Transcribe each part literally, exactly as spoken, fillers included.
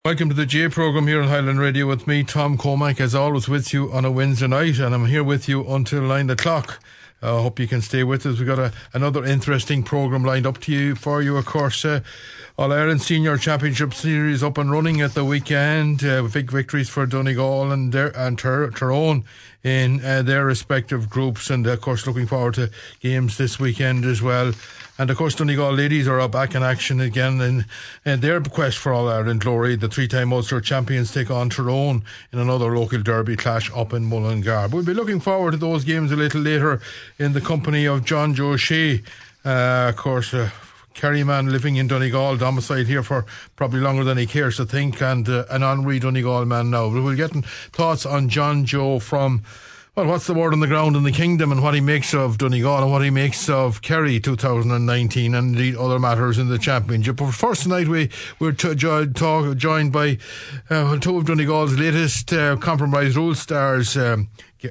Welcome to the J programme here on Highland Radio with me, Tom Cormack, as always with you on a Wednesday night, and I'm here with you until nine o'clock. I uh, hope you can stay with us. We've got a, another interesting programme lined up to you for you, of course. Uh, All-Ireland Senior Championship Series up and running at the weekend. Uh, big victories for Donegal and, their, and Tyrone in uh, their respective groups, and of course looking forward to games this weekend as well. And of course Donegal ladies are back in action again in, in their quest for All-Ireland glory. The three-time Ulster champions take on Tyrone in another local derby clash up in Mullingar. We'll be looking forward to those games a little later in the company of John Joe Shea, uh, of course uh, Kerry man living in Donegal, domiciled here for probably longer than he cares to think, and uh, an honorary Donegal man now. But we're getting thoughts on John Joe from, well, what's the word on the ground in the kingdom, and what he makes of Donegal and what he makes of Kerry two thousand nineteen, and indeed other matters in the championship. But first tonight we we're t- jo- talk, joined by uh, two of Donegal's latest uh, compromise rule stars. Um,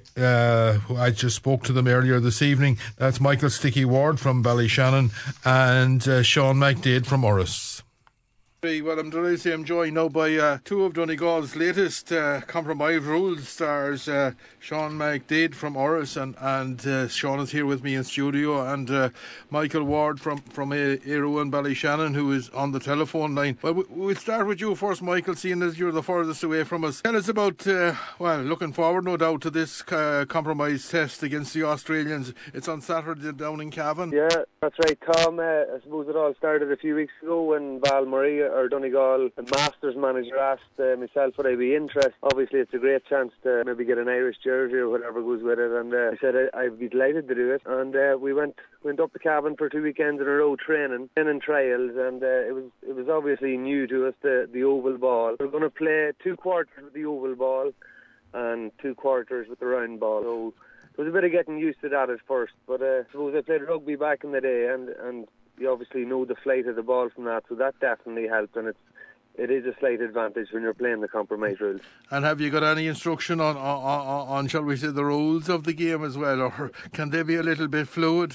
Uh, I just spoke to them earlier this evening. That's Michael Sticky Ward from Ballyshannon and uh, Sean McDade from Orris. Well, I'm delighted to say I'm joined now by uh, two of Donegal's latest uh, compromise rules stars, uh, Sean McDade from Orris, and, and uh, Sean is here with me in studio, and uh, Michael Ward from, from Aero and Ballyshannon, who is on the telephone line. Well, we, we'll start with you first, Michael, seeing as you're the furthest away from us. Tell us about, uh, well, looking forward, no doubt, to this uh, compromise test against the Australians. It's on Saturday down in Cavan. Yeah, that's right, Tom. Uh, I suppose it all started a few weeks ago when Balmurray, or Donegal, the Masters manager, asked uh, myself would I be interested. Obviously it's a great chance to maybe get an Irish jersey or whatever goes with it, and uh, I said I, I'd be delighted to do it, and uh, we went went up to Cavan for two weekends in a row training and trials, and uh, it was it was obviously new to us, the, the oval ball. We're going to play two quarters with the oval ball and two quarters with the round ball, so it was a bit of getting used to that at first, but uh, I suppose I played rugby back in the day, and, and you obviously know the flight of the ball from that, so that definitely helped, and it's it is a slight advantage when you're playing the compromise rules. And have you got any instruction on, on, on, on shall we say, the rules of the game as well, or can they be a little bit fluid?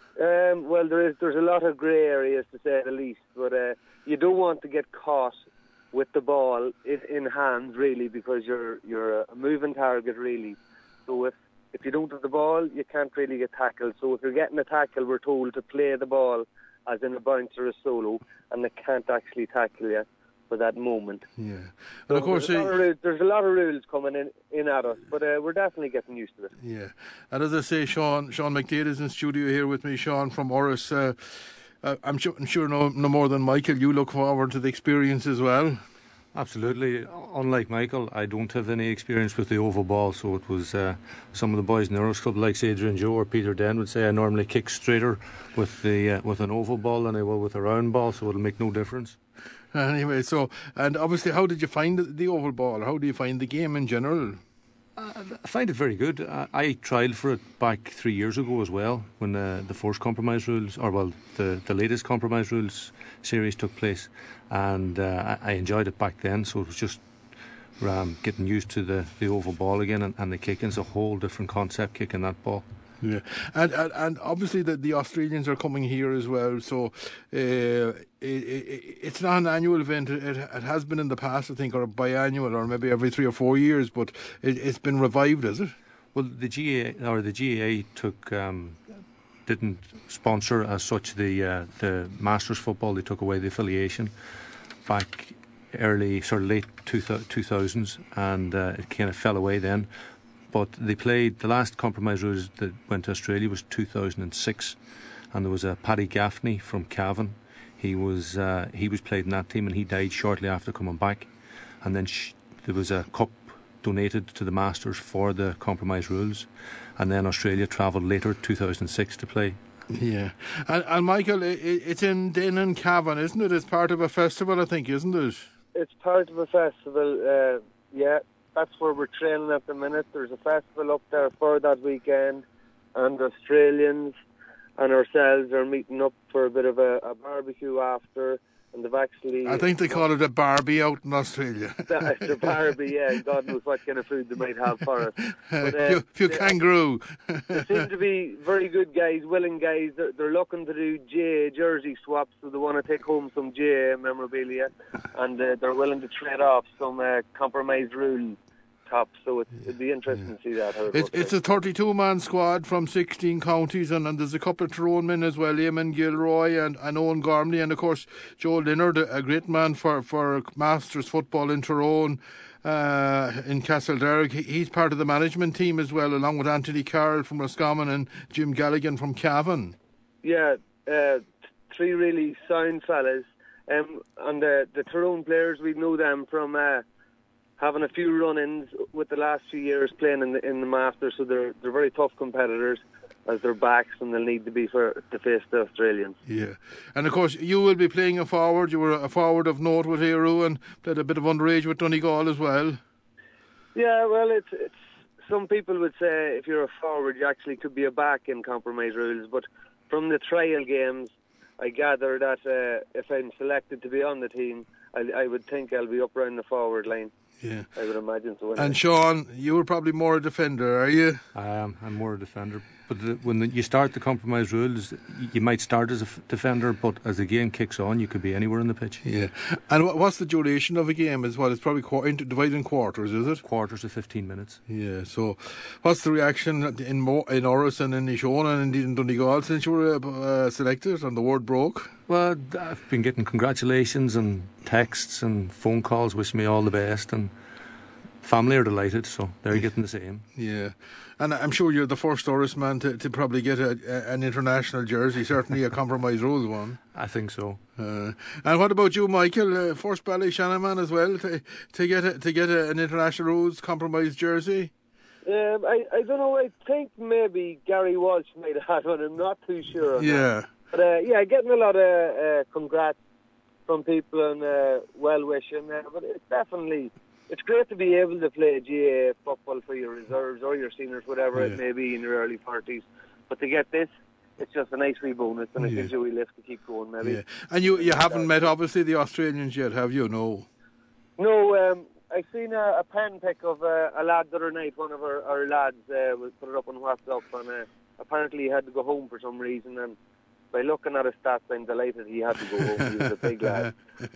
Um, well, there is there's a lot of grey areas, to say the least, but uh, you don't want to get caught with the ball in, in hands, really, because you're you're a moving target, really. So if If you don't have the ball, you can't really get tackled. So if you're getting a tackle, we're told to play the ball as in a bounce or a solo, and they can't actually tackle you for that moment. Yeah. So of course, there's, a rules, there's a lot of rules coming in, in at us, but uh, we're definitely getting used to it. Yeah. And as I say, Sean Sean McDade is in studio here with me. Sean from Orris. Uh, uh, I'm sure, I'm sure no, no more than Michael, you look forward to the experience as well. Absolutely. Unlike Michael, I don't have any experience with the oval ball, so it was uh, some of the boys in the Orris Club, like Adrian Joe or Peter Den, would say I normally kick straighter with the uh, with an oval ball than I will with a round ball, so it'll make no difference. Anyway, so, and obviously, how did you find the, the oval ball? How do you find the game in general? Uh, I find it very good. I, I trialled for it back three years ago as well, when uh, the first compromise rules, or well, the, the latest compromise rules series took place, and uh, I, I enjoyed it back then. So it was just um, getting used to the, the oval ball again, and, and the kicking. It's a whole different concept, kicking that ball. Yeah, and and, and obviously the, the Australians are coming here as well, so uh, it, it, it's not an annual event. It, it has been in the past, I think, or biannual, or maybe every three or four years, but it, it's been revived, is it? Well, the G A A or the G A A took um, didn't sponsor as such the uh, the Masters football. They took away the affiliation back early, sort of late two thousands, and uh, it kind of fell away then. But they played, the last compromise rules that went to Australia was two thousand six, and there was a Paddy Gaffney from Cavan. He was uh, he was played in that team, and he died shortly after coming back. And then sh- there was a cup donated to the Masters for the compromise rules, and then Australia travelled later, two thousand six, to play. Yeah, and, and Michael, it, it's in Den and Cavan, isn't it? It's part of a festival, I think, isn't it? It's part of a festival, uh, yeah. That's where we're training at the minute. There's a festival up there for that weekend, and Australians and ourselves are meeting up for a bit of a, a barbecue after, and they've actually... I think they call it a Barbie out in Australia. It's a Barbie, yeah. God knows what kind of food they might have for us. But, uh, few, few they, kangaroo. They seem to be very good guys, willing guys. They're, they're looking to do J A jersey swaps, so they want to take home some J A memorabilia, and uh, they're willing to trade off some uh, compromised rule top, so it, it'd be interesting yeah. to see that. How it it's it's a thirty-two man squad from sixteen counties, and, and there's a couple of Tyrone men as well, Eamon Gilroy and, and Owen Gormley, and of course Joe Leonard, a great man for, for Masters football in Tyrone, uh, in Castlederg. He, he's part of the management team as well, along with Anthony Carroll from Roscommon and Jim Galligan from Cavan. Yeah, uh, three really sound fellas, um, and uh, the Tyrone players, we know them from uh, having a few run-ins with the last few years playing in the in the Masters, so they're they're very tough competitors as they're backs, and they'll need to be for to face the Australians. Yeah, and of course you will be playing a forward. You were a forward of note with Aero and played a bit of underage with Donegal as well. Yeah, well, it's it's some people would say if you're a forward, you actually could be a back in compromise rules, but from the trial games, I gather that uh, if I'm selected to be on the team, I, I would think I'll be up around the forward line. Yeah, I would imagine so. And Sean, you were probably more a defender, are you? I am. I'm more a defender. But the, when the, you start the compromise rules, you might start as a f- defender, but as the game kicks on, you could be anywhere on the pitch. Yeah. And what's the duration of a game as well? It's probably qu- into, divided in quarters, is it? Quarters of fifteen minutes. Yeah. So, what's the reaction in Mo- in Oris and in Nishona and indeed in Donegal since you were uh, selected and the word broke? Well, I've been getting congratulations and texts and phone calls wishing me all the best, and family are delighted, so they're getting the same. Yeah. And I'm sure you're the first Oris man to, to probably get a, a, an international jersey, certainly a compromise rules one. I think so. Uh, and what about you, Michael? Uh, first Ballyshannon man as well to to get a, to get a, an international rules compromise jersey. Um, I I don't know. I think maybe Gary Walsh might have had one. I'm not too sure. On yeah. That. But uh, yeah, getting a lot of uh, congrats from people and uh, well wishing. Uh, but it's definitely. It's great to be able to play G A A football for your reserves or your seniors, whatever yeah. it may be in your early forties. But to get this, it's just a nice wee bonus, and it yeah. gives you a wee lift to keep going, maybe. Yeah. And you, you haven't met, obviously, the Australians yet, have you? No. No, um, I seen a, a pen pick of uh, a lad the other night. One of our, our lads uh, was put it up on WhatsApp, and uh, apparently he had to go home for some reason, and by looking at his stats, I'm delighted he had to go home. He was a big lad.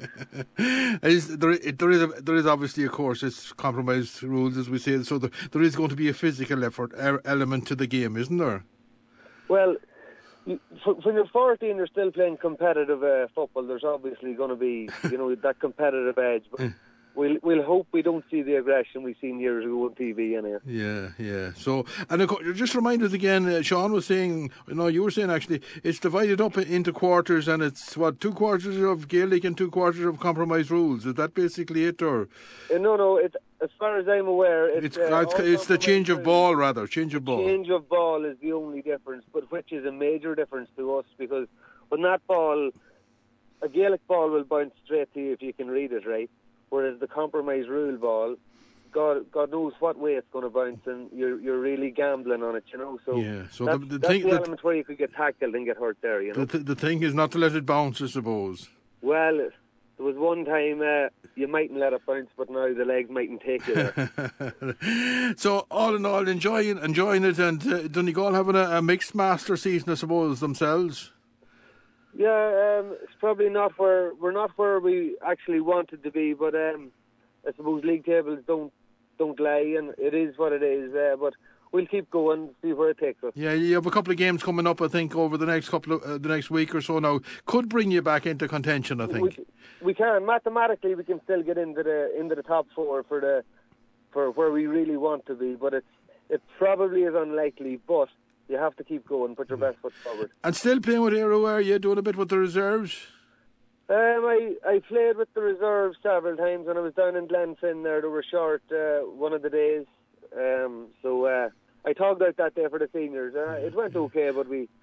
is, there, there, is a, there is obviously, of course, it's compromised rules, as we say, so there, there is going to be a physical effort er, element to the game, isn't there? Well, when you're fourteen, you're still playing competitive uh, football. There's obviously going to be, you know, that competitive edge. But we'll we'll hope we don't see the aggression we've seen years ago on T V. Anyway. Yeah, yeah. So, and just remind us again. Uh, Sean was saying, no, you were saying actually, it's divided up into quarters, and it's what two quarters of Gaelic and two quarters of compromise rules. Is that basically it, or? Uh, no, no. It's as far as I'm aware, it's it's, uh, it's, it's the change of ball, rather. Change of ball. Change of ball is the only difference, but which is a major difference to us, because when that ball, a Gaelic ball will bounce straight to you if you can read it right, whereas the compromise rule ball, God, God knows what way it's going to bounce, and you're you're really gambling on it, you know. So yeah, so that's, the, the that's thing, the the, element where you could get tackled and get hurt there, you know. The, the thing is not to let it bounce, I suppose. Well, there was one time uh, you mightn't let it bounce, but now the legs mightn't take you there. So all in all, enjoying enjoying it, and uh, Donegal having a, a mixed master season, I suppose, themselves. Yeah, um, it's probably not where we're not where we actually wanted to be, but um, I suppose league tables don't don't lie, and it is what it is. Uh, but we'll keep going, see where it takes us. Yeah, you have a couple of games coming up, I think, over the next couple of uh, the next week or so. Now, could bring you back into contention, I think. We, we can mathematically, we can still get into the into the top four for the for where we really want to be, but it's it probably is unlikely. But you have to keep going, put your best foot forward. And still playing with Aero, are you doing a bit with the reserves? Um, I, I played with the reserves several times when I was down in Glenfin there. They were short uh, one of the days. Um, so uh, I talked out that day for the seniors. Uh, it went okay, but we,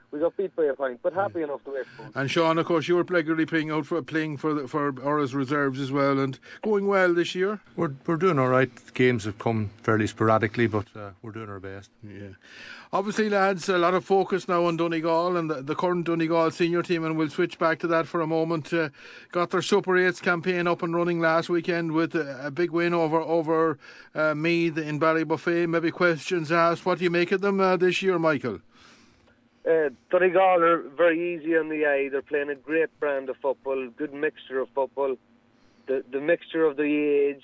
we got beat by a point, but happy yeah. enough to win. And Sean, of course, you were regularly playing out for playing for the, for or as reserves as well, and going well this year. We're we're doing all right. Games have come fairly sporadically, but uh, we're doing our best. Yeah. Obviously, lads, a lot of focus now on Donegal and the, the current Donegal senior team, and we'll switch back to that for a moment. Uh, got their Super eights campaign up and running last weekend with a, a big win over over uh, Meath in Ballybuffet. Maybe questions asked. What do you make of them uh, this year, Michael? Uh, Donegal are very easy on the eye. They're playing a great brand of football, good mixture of football. The the mixture of the age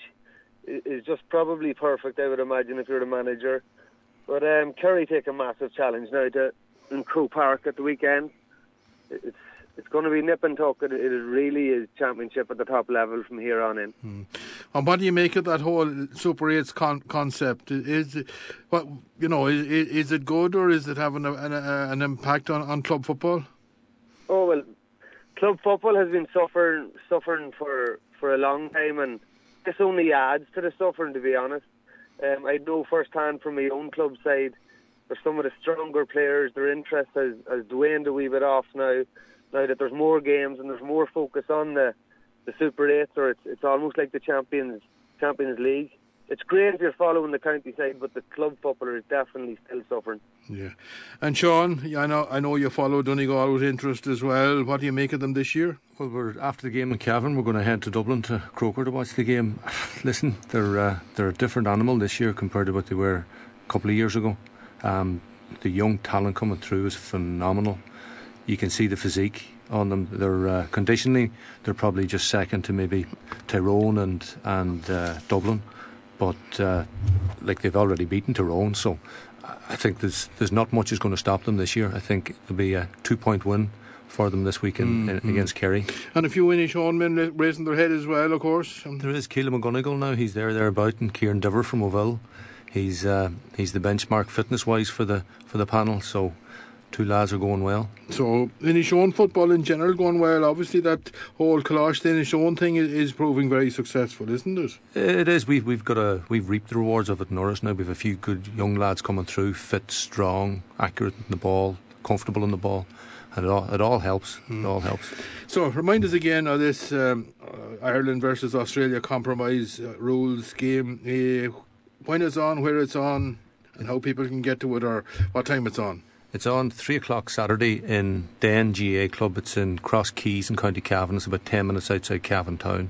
is just probably perfect, I would imagine, if you're the manager. But um, Kerry take a massive challenge now to, in Croke Park at the weekend. It's it's going to be nip and tuck. It, it really is championship at the top level from here on in. Hmm. And what do you make of that whole Super eights con- concept? Is it, what you know? Is, is it good, or is it having a, an, a, an impact on, on club football? Oh well, club football has been suffering suffering for, for a long time, and this only adds to the suffering, to be honest. Um, I know firsthand from my own club side, for some of the stronger players, their interest has, has waned a wee bit off now. Now that there's more games and there's more focus on the, the Super eights, or it's it's almost like the Champions Champions League. It's great if you're following the county side, but the club footballer is definitely still suffering. Yeah, and Sean, I know I know you follow Donegal with interest as well. What do you make of them this year? Well, we're after the game in Cavan. We're going to head to Dublin to Croker to watch the game. Listen, they're uh, they're a different animal this year compared to what they were a couple of years ago. Um, the young talent coming through is phenomenal. You can see the physique on them. They're uh, conditionally, they're probably just second to maybe Tyrone and and uh, Dublin, but uh, like they've already beaten Tyrone, so I think there's there's not much is going to stop them this year. I think it'll be a two point win for them this weekend mm-hmm. against Kerry. And a few Winnish own men raising their head as well, of course. There is Keelan McGonigal now. He's there thereabout, and Kieran Diver from O'Ville. He's uh, he's the benchmark fitness wise for the for the panel. So. Two lads are going well. So, Inishowen football in general going well. Obviously, that whole Colosh Inishowen thing is, is proving very successful, isn't it? It is. We've we've got a we've reaped the rewards of it in Norris now. We've a few good young lads coming through, fit, strong, accurate in the ball, comfortable in the ball, and it all it all helps. Mm. It all helps. So, remind us again of this um, uh, Ireland versus Australia compromise uh, rules game. Uh, when it's on, where it's on, and how people can get to it, or what time it's on. It's on three o'clock Saturday in Den G A A Club. It's in Cross Keys in County Cavan. It's about ten minutes outside Cavan town.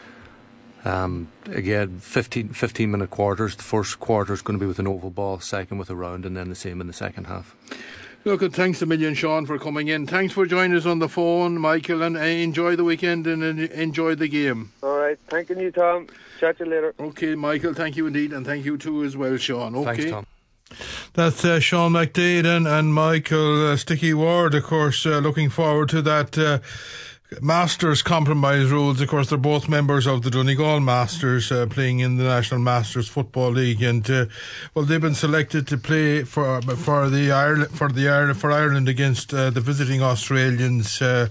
Um, again, fifteen, fifteen minute quarters. The first quarter is going to be with an oval ball, second with a round, and then the same in the second half. Look, thanks a million, Sean, for coming in. Thanks for joining us on the phone, Michael, and uh, enjoy the weekend and uh, enjoy the game. All right, thanking you, Tom. Chat to you later. Okay, Michael, thank you indeed, and thank you too as well, Sean. Okay. Thanks, Tom. That's uh, Sean McDade and, and Michael uh, Sticky Ward, of course, uh, looking forward to that uh, Masters compromise rules. Of course, they're both members of the Donegal Masters, uh, playing in the National Masters Football League, and uh, well, they've been selected to play for for the Ireland for the Ireland for Ireland against uh, the visiting Australians. Uh,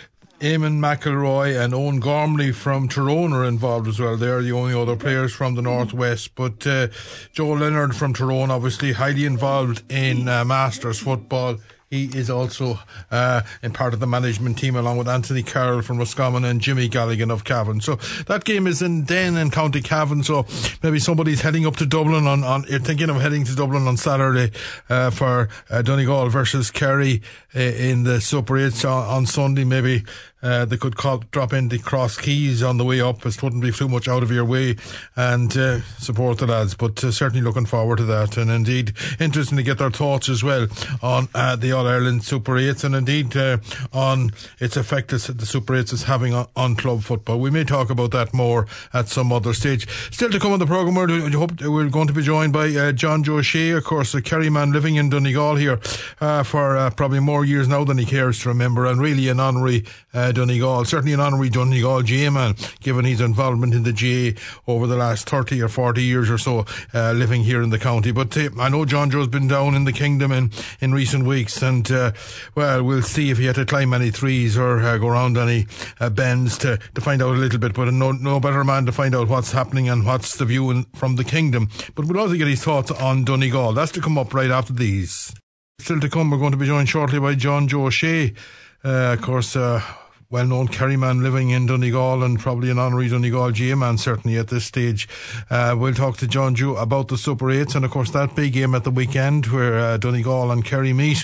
Eamon McElroy and Owen Gormley from Tyrone are involved as well. They're the only other players from the Northwest. But uh, Joe Leonard from Tyrone, obviously highly involved in uh, Masters football. He is also uh, in part of the management team, along with Anthony Carroll from Roscommon and Jimmy Galligan of Cavan. So that game is in Den in County Cavan. So maybe somebody's heading up to Dublin on, on you're thinking of heading to Dublin on Saturday uh, for uh, Donegal versus Kerry uh, in the Super eights on, on Sunday. Maybe uh, they could call, drop in the Cross Keys on the way up. It wouldn't be too much out of your way, and uh, support the lads. But uh, certainly looking forward to that, and indeed interesting to get their thoughts as well on uh, the All-Ireland Super eights, and indeed uh, on its effect that the Super eights is having on, on club football. We may talk about that more at some other stage. Still to come on the programme, we're, hope we're going to be joined by uh, John Joe Shea, of course, a Kerry man living in Donegal here uh, for uh, probably more years now than he cares to remember, and really an honorary uh, Donegal, certainly an honorary Donegal G A A man, given his involvement in the G A A over the last thirty or forty years or so, uh, living here in the county. But uh, I know John Joe's been down in the kingdom in, in recent weeks, and uh, well, we'll see if he had to climb any trees or uh, go around any uh, bends to, to find out a little bit. But no, no better man to find out what's happening and what's the view in, from the kingdom. But we'll also get his thoughts on Donegal. That's to come up right after these. Still to come, we're going to be joined shortly by John Joe O'Shea, uh, of course, uh, well-known Kerry man living in Donegal and probably an honorary Donegal G A man certainly at this stage. Uh, we'll talk to John Joe about the Super eights and of course that big game at the weekend where uh, Donegal and Kerry meet.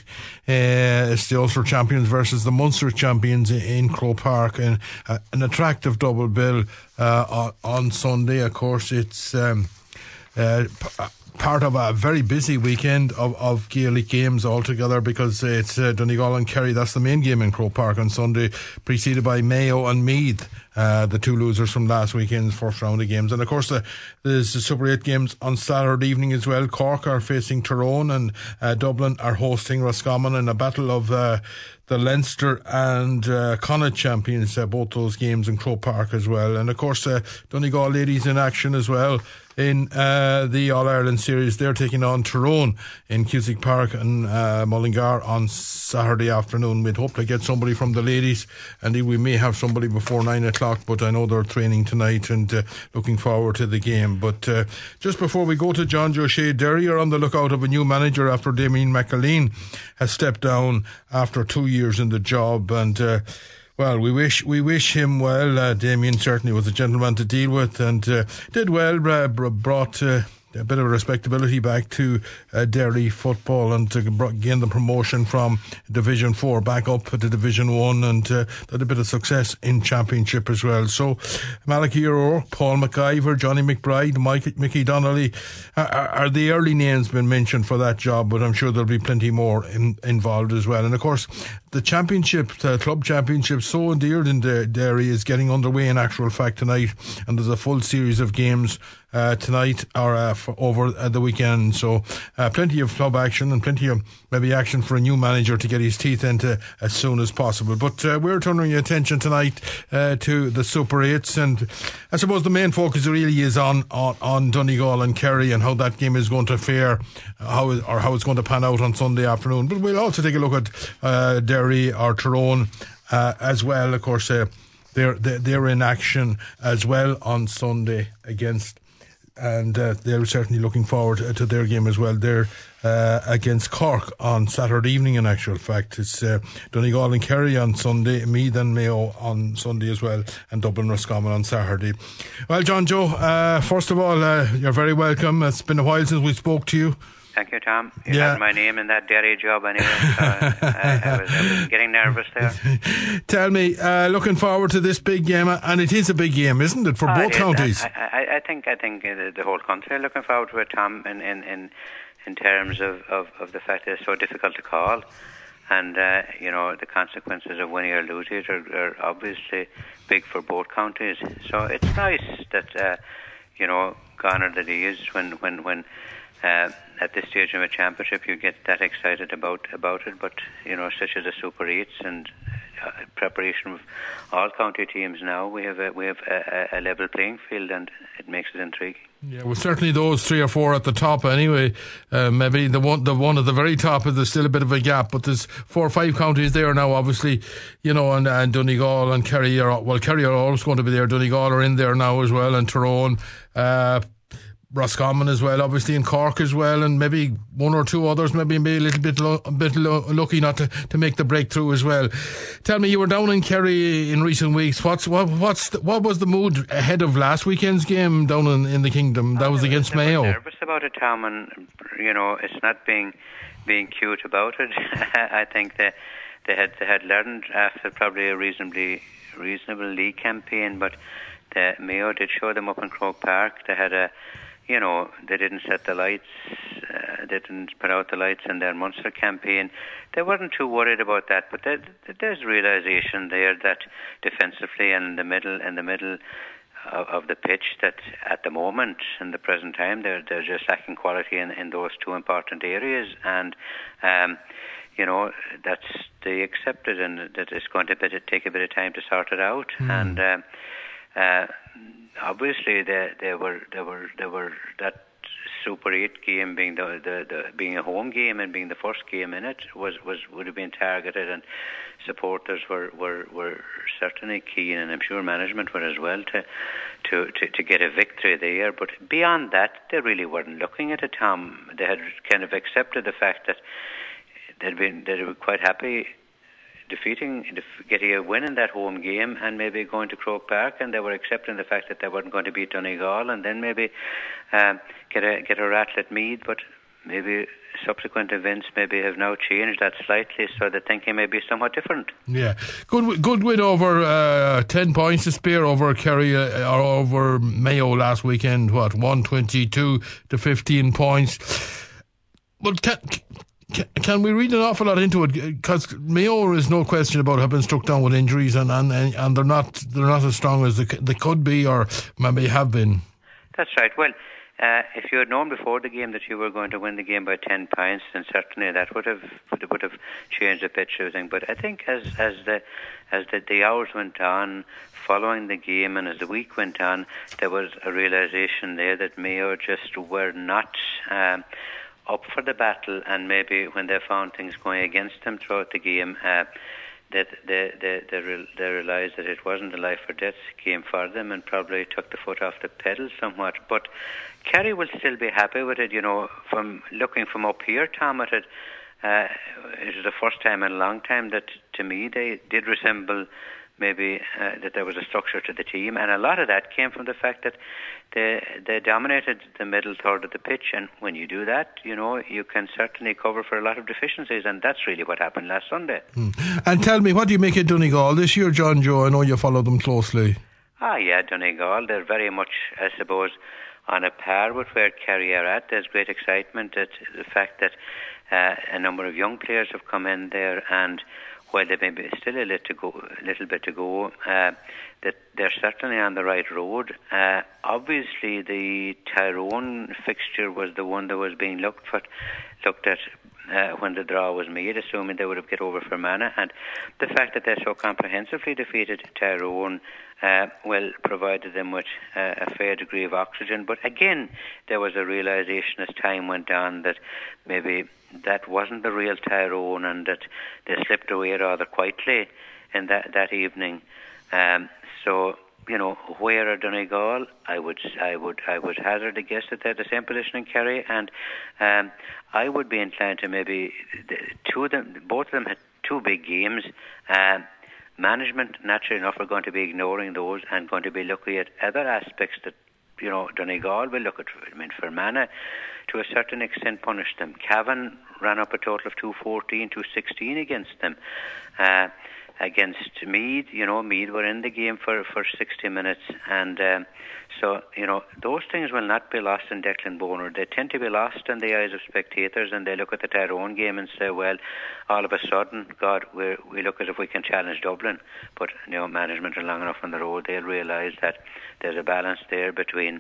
Uh, it's the Ulster champions versus the Munster champions in Croke Park, and uh, an attractive double bill uh, on, on Sunday. Of course, it's um, uh, p- part of a very busy weekend of, of Gaelic games altogether, because it's uh, Donegal and Kerry. That's the main game in Croke Park on Sunday, preceded by Mayo and Meath, uh, the two losers from last weekend's first round of games. And of course, uh, there's the Super eight games on Saturday evening as well. Cork are facing Tyrone, and uh, Dublin are hosting Roscommon in a battle of uh, the Leinster and uh, Connacht champions, uh, both those games in Croke Park as well. And of course, uh, Donegal ladies in action as well in uh, the All-Ireland series. They're taking on Tyrone in Cusack Park and uh, Mullingar on Saturday afternoon. We'd hope to get somebody from the ladies, and we may have somebody before nine o'clock, but I know they're training tonight and uh, looking forward to the game. But uh, just before we go to John Joe O'Shea, Derry are on the lookout of a new manager after Damien McAleen has stepped down after two years in the job, and uh, well, we wish we wish him well. Uh, Damien certainly was a gentleman to deal with, and uh, did well. Uh, brought uh, a bit of respectability back to uh, Derry football, and to gain the promotion from Division Four back up to Division One, and uh, had a bit of success in Championship as well. So, Malachy O'Rourke, Paul McIver, Johnny McBride, Mike, Mickey Donnelly are, are the early names been mentioned for that job, but I'm sure there'll be plenty more in, involved as well. And of course, the championship, the club championship, so endeared in Derry, is getting underway in actual fact tonight, and there's a full series of games Uh, tonight or uh, for over uh, the weekend. So uh, plenty of club action and plenty of maybe action for a new manager to get his teeth into as soon as possible. But uh, we're turning your attention tonight uh, to the Super eights, and I suppose the main focus really is on, on, on Donegal and Kerry and how that game is going to fare, how or how it's going to pan out on Sunday afternoon. But we'll also take a look at uh, Derry or Tyrone uh, as well. Of course, uh, they're, they're in action as well on Sunday against, and uh, they're certainly looking forward to their game as well. They're uh, against Cork on Saturday evening in actual fact. It's uh, Donegal and Kerry on Sunday, Meath and Mayo on Sunday as well, and Dublin Roscommon on Saturday. Well, John Joe, uh, first of all, uh, you're very welcome. It's been a while since we spoke to you. Thank you, Tom. You yeah. had my name in that Derry job anyway, so I, I, was, I was getting nervous there. Tell me, uh, looking forward to this big game, and it is a big game, isn't it, for oh, both it counties? I, I, I think I think the, the whole country are looking forward to it, Tom, in in, in, in terms of, of, of the fact that it's so difficult to call, and uh, you know, the consequences of winning or losing it are, are obviously big for both counties. So it's nice that uh, you know, gone are the days when when when. Uh, at this stage of a championship you get that excited about about it, but you know, such as the Super eights and uh, preparation of all county teams now, we have a, we have a, a level playing field, and it makes it intriguing. Yeah, well, certainly those three or four at the top anyway. Uh, maybe the one, the one at the very top, is there's still a bit of a gap, but there's four or five counties there now, obviously, you know, and, and Donegal and Kerry are, well, Kerry are always going to be there. Donegal are in there now as well, and Tyrone, uh, Roscommon as well, obviously, in Cork as well, and maybe one or two others, maybe, maybe a little bit lo- a bit lo- lucky not to, to make the breakthrough as well. Tell me, you were down in Kerry in recent weeks. What's what what's the, what was the mood ahead of last weekend's game down in, in the Kingdom? That was I against was Mayo. Nervous about it, Tom, and you know, it's not being being cute about it. I think that they had they had learned after probably a reasonably reasonable league campaign, but the Mayo did show them up in Croke Park. They had a You know, they didn't set the lights, uh, they didn't put out the lights in their Munster campaign. They weren't too worried about that, but there, there's realisation there that defensively and in the middle, in the middle of, of the pitch, that at the moment, in the present time, they're they're just lacking quality in, in those two important areas, and um, you know, that's they accepted, and that it's going to be, take a bit of time to sort it out, mm. and. Uh, uh, Obviously, there there were there were there were that Super eight game being the, the, the being a home game and being the first game in it was, was would have been targeted, and supporters were, were, were certainly keen, and I'm sure management were as well, to, to, to, to get a victory there. But beyond that, they really weren't looking at it, Tom. They had kind of accepted the fact that they'd been they'd be quite happy defeating, getting a win in that home game, and maybe going to Croke Park, and they were accepting the fact that they weren't going to beat Donegal, and then maybe um, get a get a rattle at Meath, but maybe subsequent events maybe have now changed that slightly, so the thinking may be somewhat different. Yeah, good good win over uh, ten points to spare over Kerry uh, or over Mayo last weekend. What, one twenty-two to fifteen points? But can, can can we read an awful lot into it? Because Mayo is no question about have been struck down with injuries, and, and, and they're not they're not as strong as they, they could be, or maybe have been. That's right. Well, Uh, if you had known before the game that you were going to win the game by ten points, then certainly that would have would, would have changed the picture, I think. But I think as as the as the, the hours went on following the game, and as the week went on, there was a realization there that Mayo just were not um, up for the battle, and maybe when they found things going against them throughout the game, uh, that they they they, re- they realised that it wasn't a life or death game for them, and probably took the foot off the pedal somewhat. But Kerry will still be happy with it, you know, from looking from up here, Tom, at it. Uh, it was the first time in a long time that, to me, they did resemble maybe uh, that there was a structure to the team, and a lot of that came from the fact that they they dominated the middle third of the pitch, and when you do that, you know, you can certainly cover for a lot of deficiencies, and that's really what happened last Sunday. Mm. And tell me, what do you make of Donegal this year, John Joe? I know you follow them closely. Ah, yeah, Donegal, they're very much, I suppose, on a par with where Kerry are at. There's great excitement at the fact that uh, a number of young players have come in there, and while there may be still a little, to go, a little bit to go, uh, that they're certainly on the right road. Uh, obviously, the Tyrone fixture was the one that was being looked for, looked at uh, when the draw was made, assuming they would have get over Fermanagh, and the fact that they so comprehensively defeated Tyrone Uh, well, provided them with uh, a fair degree of oxygen. But again, there was a realisation as time went on that maybe that wasn't the real Tyrone, and that they slipped away rather quietly in that, that evening. Um, so, you know, where are Donegal? I would, I would, I would hazard a guess that they're the same position in Kerry, and um, I would be inclined to maybe the, two of them, both of them had two big games. Uh, Management, naturally enough, are going to be ignoring those and going to be looking at other aspects that, you know, Donegal will look at. I mean, Fermanagh, to a certain extent, punished them. Cavan ran up a total of two fourteen, two sixteen against them. Uh, against Meath, you know, Meath were in the game for, for sixty minutes. And um, so, you know, those things will not be lost in Declan Bonner. They tend to be lost in the eyes of spectators, and they look at the Tyrone game and say, well, all of a sudden, God, we we look as if we can challenge Dublin. But, you know, management are long enough on the road, they'll realise that there's a balance there between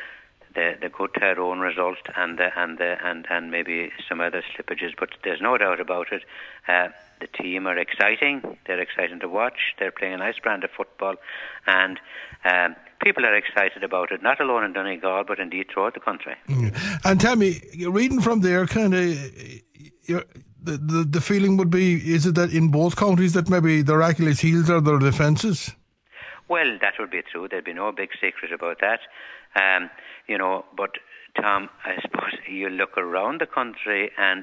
the the good Tyrone result and the, and the, and and maybe some other slippages. But there's no doubt about it. Uh, the team are exciting. They're exciting to watch. They're playing a nice brand of football, and um, people are excited about it. Not alone in Donegal, but indeed throughout the country. Mm. And tell me, reading from there, kind of, the, the the feeling would be: is it that in both counties that maybe their Achilles' heels are their defences? Well, that would be true. There'd be no big secret about that. Um, you know, but Tom, I suppose you look around the country, and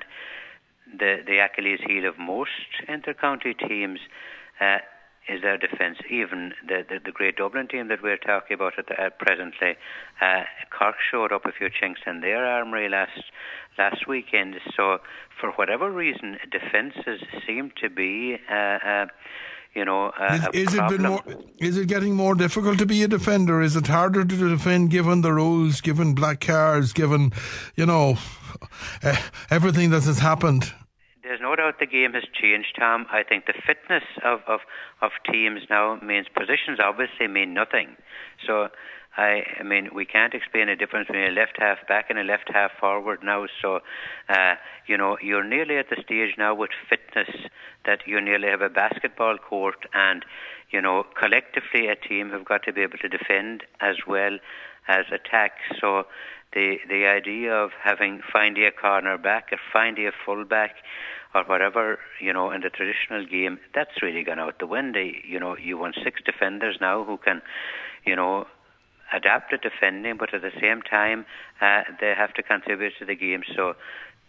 the the Achilles heel of most inter-county teams uh, is their defence. Even the, the the great Dublin team that we're talking about at, the, at presently, uh, Cork showed up a few chinks in their armoury last last weekend. So, for whatever reason, defences seem to be. Uh, uh, You know, uh, is, is it been more? Is it getting more difficult to be a defender? Is it harder to defend given the rules, given black cards, given, you know, uh, everything that has happened? There's no doubt the game has changed, Tom. I think the fitness of, of, of teams now means positions obviously mean nothing. So, I, I mean, we can't explain a difference between a left half back and a left half forward now. So, uh, you know, you're nearly at the stage now with fitness that you nearly have a basketball court, and, you know, collectively a team have got to be able to defend as well as attack. So the the idea of having finding a corner back or finding a full back or whatever, you know, in the traditional game, that's really gone out the window. You know, you want six defenders now who can, you know, adapt to defending, but at the same time, uh, they have to contribute to the game. So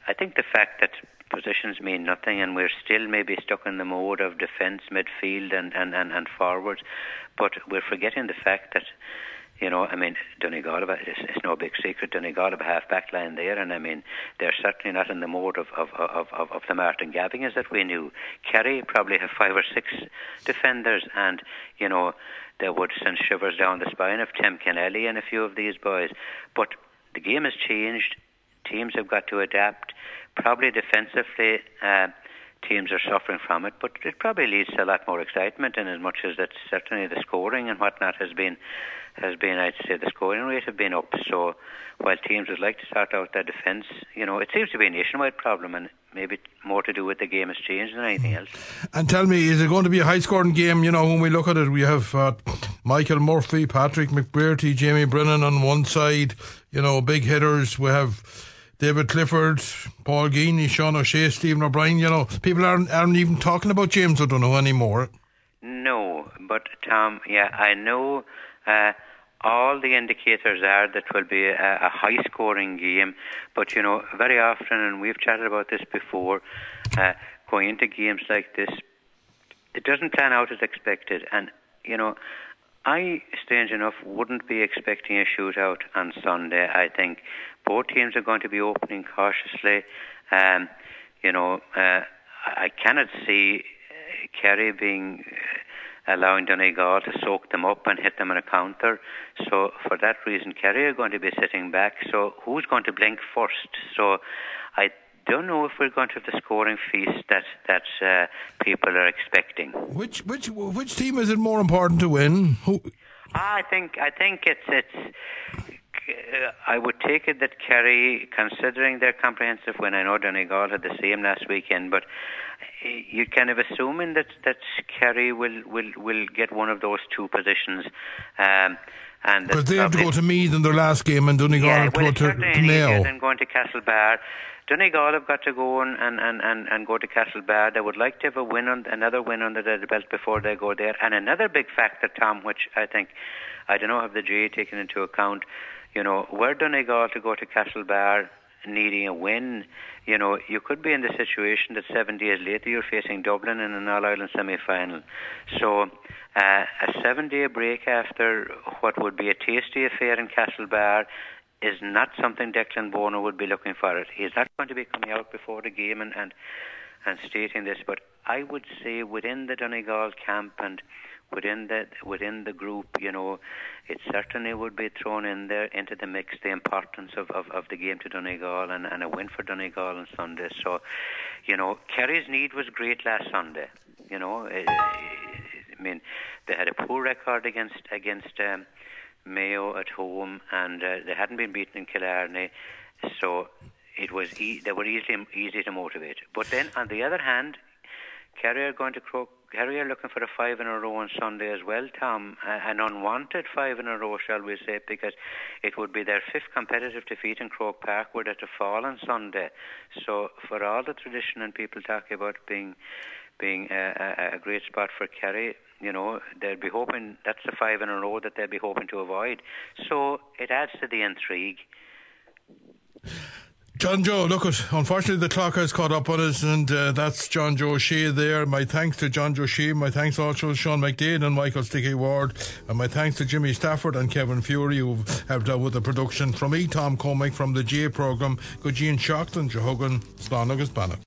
I think the fact that positions mean nothing and we're still maybe stuck in the mode of defence, midfield and, and, and, and forwards, but we're forgetting the fact that, you know, I mean, Donegal, it's, it's no big secret, Donegal have a half-back line there, and I mean, they're certainly not in the mode of, of, of, of, of the Martin Gabbingers that we knew. Kerry probably have five or six defenders, and, you know, they would send shivers down the spine of Tim Kennelly and a few of these boys. But the game has changed. Teams have got to adapt. Probably defensively, uh, teams are suffering from it, but it probably leads to a lot more excitement, in as much as that certainly the scoring and whatnot has been, has been, I'd say, the scoring rate have been up. So while teams would like to start out their defence, you know, it seems to be a nationwide problem, and maybe more to do with the game has changed than anything else. And tell me, is it going to be a high-scoring game? You know, when we look at it, we have uh, Michael Murphy, Patrick McBrearty, Jamie Brennan on one side, you know, big hitters. We have David Clifford, Paul Geaney, Sean O'Shea, Stephen O'Brien. You know, people aren't, aren't even talking about James O'Donoghue anymore. No, but Tom, yeah, I know uh, all the indicators are that will be a, a high-scoring game, but, you know, very often, and we've chatted about this before, uh, going into games like this, it doesn't plan out as expected. And, you know, I, strange enough, wouldn't be expecting a shootout on Sunday. I think both teams are going to be opening cautiously. Um, you know, uh, I cannot see Kerry being uh, allowing Donegal to soak them up and hit them on a counter. So for that reason, Kerry are going to be sitting back. So who's going to blink first? So I don't know if we're going to have the scoring feast that that uh, people are expecting. Which which which team is it more important to win? Who? I think I think it's it's. Uh, I would take it that Kerry, considering their comprehensive win, I know Donegal had the same last weekend, but you're kind of assuming that that Kerry will will will get one of those two positions. Um, and because they have to go to Meath in their last game, and Donegal yeah, have to well, go to, to Mayo. And going to Castlebar. Donegal have got to go and, and, and, and go to Castlebar. They would like to have a win on, another win under their belt before they go there. And another big factor, Tom, which I think, I don't know, have the G A taken into account, you know, were Donegal to go to Castlebar needing a win, you know, you could be in the situation that seven days later you're facing Dublin in an All-Ireland semi-final. So uh, a seven-day break after what would be a tasty affair in Castlebar is not something Declan Bono would be looking for. It. He's not going to be coming out before the game and, and, and stating this, but I would say within the Donegal camp and within the within the group, you know, it certainly would be thrown in there into the mix, the importance of, of, of the game to Donegal and, and a win for Donegal on Sunday. So, you know, Kerry's need was great last Sunday. You know, it, I mean, they had a poor record against against um, Mayo at home, and uh, they hadn't been beaten in Killarney, so it was e- they were easily easy to motivate. But then, on the other hand, Kerry are going to Croke. Kerry are looking for a five in a row on Sunday as well, Tom, uh, an unwanted five in a row, shall we say, because it would be their fifth competitive defeat in Croke Park were they to fall on Sunday. So, for all the tradition and people talking about being being a, a, a great spot for Kerry, you know, they'll be hoping that's the five in a row that they'll be hoping to avoid. So it adds to the intrigue. John Joe, look, at, unfortunately the clock has caught up on us, and uh, that's John Joe Shea there. My thanks to John Joe Shea, my thanks also to Sean McDade and Michael Sticky Ward, and my thanks to Jimmy Stafford and Kevin Fury, who helped out with the production. From me, Tom Cormack, from the G A programme, Gujeen Shockton, Jehogan, Slán agus Bannock.